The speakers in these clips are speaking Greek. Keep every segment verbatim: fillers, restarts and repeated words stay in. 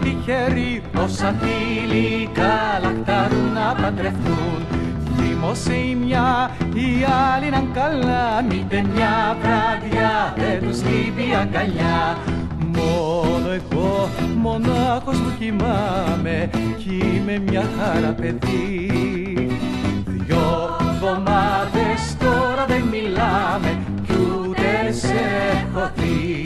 τυχεροί, όσα φιλικά λαχταρούν να παντρευτούν. Θύμωσε η μια, η άλλη να καλά, μήτε μια βράδια δεν τους λείπει αγκαλιά. Μόνο εγώ, μονάχος μου κοιμάμαι κι είμαι μια χαρά παιδί. Δυο εβδομάδες τώρα δεν μιλάμε κι ούτε σε έχω δει.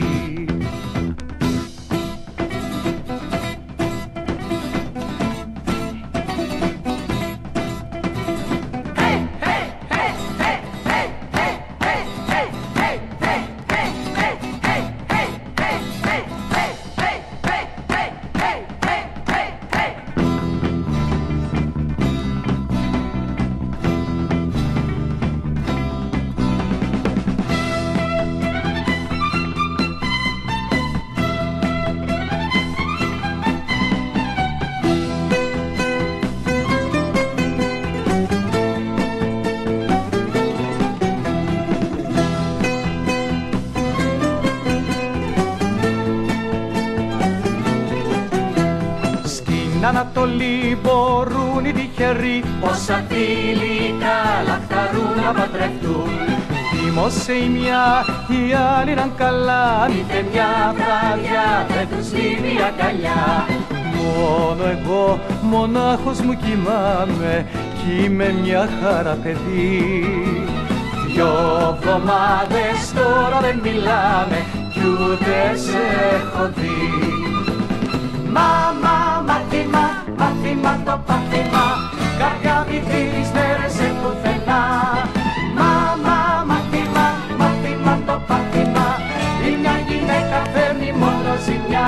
Στην Ανατολή μπορούν οι τυχεροί, όσα φιλικά λαχταρούν να παντρευτούν. Θύμωσε η μια, η άλλη να καλά, μήτε μια βράδια δεν τους λείπει αγκαλιά. Μόνο εγώ, μονάχος μου κοιμάμαι κι είμαι μια χαρά παιδί. Δυο εβδομάδες τώρα δεν μιλάμε κι ούτε σε έχω δει. Μάμα, μάθημα, μάθημα το πάθημα, καρδιά μη δίνεις μέρες σε πουθενά. Μάμα, μάθημα, μάθημα το πάθημα, η μια γυναίκα φέρνει μόνο ζημιά.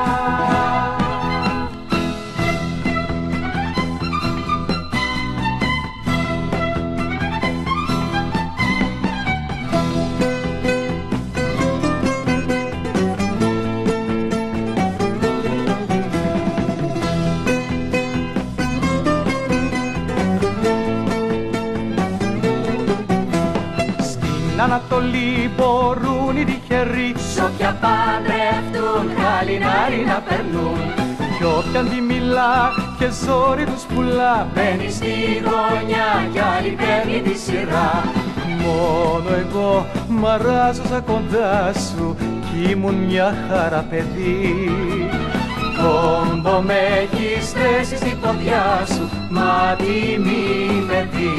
Στην Ανατολή μπορούν οι τυχεροί, σ' όποια παντρευτούν χαλινάρι να περνούν. Κι όποιαν τη μιλά και ζόρι τους πουλά, μπαίνει στη γωνιά κι άλλη παίρνει τη σειρά. Μόνο εγώ μαράζωσα κοντά σου κι ήμουν μια χαρά παιδί. Κόμπο με έχεις θέσει στην ποδιά σου, μα τι μη με δει.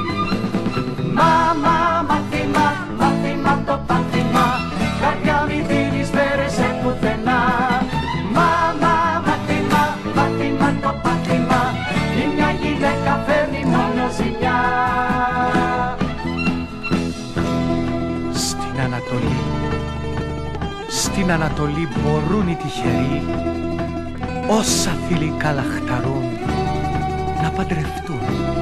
Μάμα, μάθημα, μάθημα το πάθημα, καρδιά μη δίνεις μέρες σε πουθενά. Μάμα, μάθημα, μάθημα το πάθημα, η μια γυναίκα φέρνει μόνο ζημιά. Στην Ανατολή, στην Ανατολή μπορούν οι τυχεροί, όσα φιλικά λαχταρούν να παντρευτούν.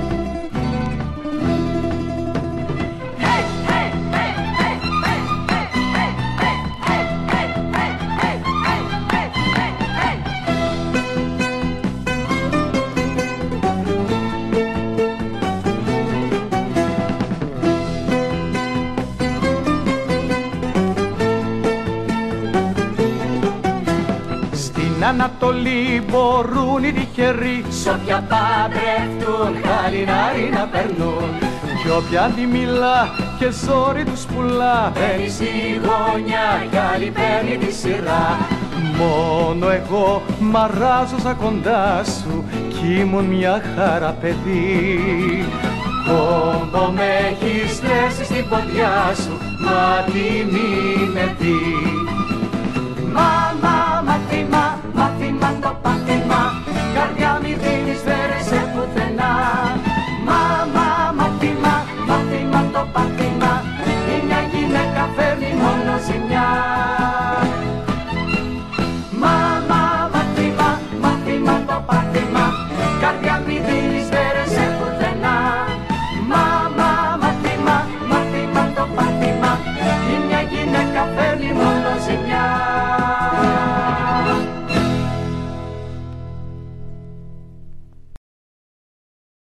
Στην Ανατολή μπορούν οι τυχεροί, σ' όποια παντρευτούν χαλινάρι να περνούν. Κι όποια τη μιλά και ζόρι τους πουλά, μπαίνει στη γωνιά κι άλλη παίρνει τη σειρά. Μόνο εγώ μαράζωσα κοντά σου κι ήμουν μια χαρά παιδί. Κόμπο με έχεις θέσει στην ποδιά σου, μα τι μη με δει. Μάμα, μάθημα,